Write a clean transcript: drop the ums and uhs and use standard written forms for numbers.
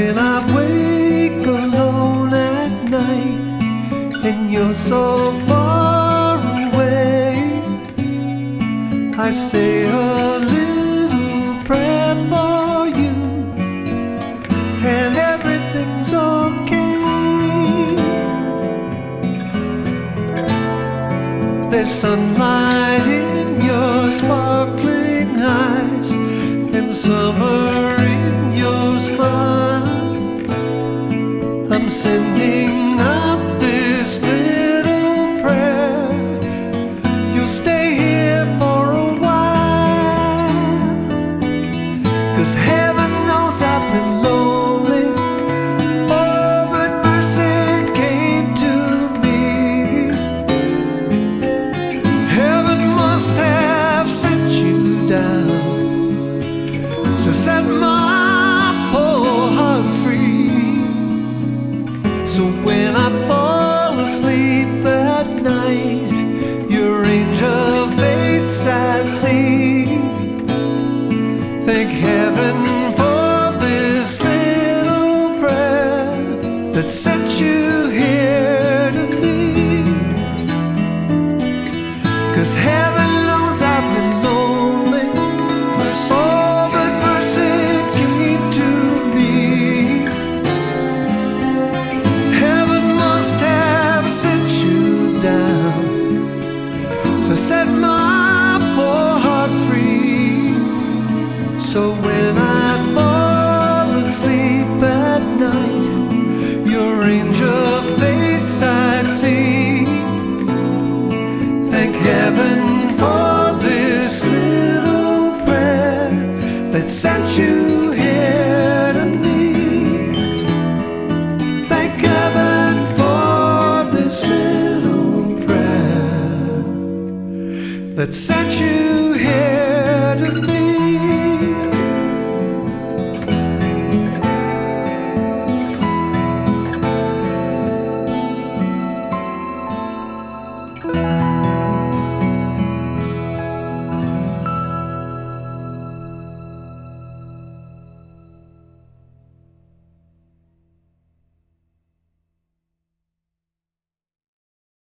when I wake alone at night and you're so far away, I say a little prayer for you and everything's okay. There's sunlight in your sparkling eyes and summer in your smile. I'm sending up this little prayer. You'll stay here for a while, 'cause heaven knows I've been lonely. Oh, but mercy came to me. Heaven must have sent you down to set my poor heart free. So when I fall asleep at night, your angel face I see. Thank heaven for this little prayer that sent you here to me. 'Cause heaven knows I've been lonely. Oh, but mercy came to me. Heaven must have sent you down to set my poor heart free. So when I fall asleep at night, your angel face I see. Thank heaven for this little prayer that sent you here to me. Thank heaven for this little prayer that sent you here to me.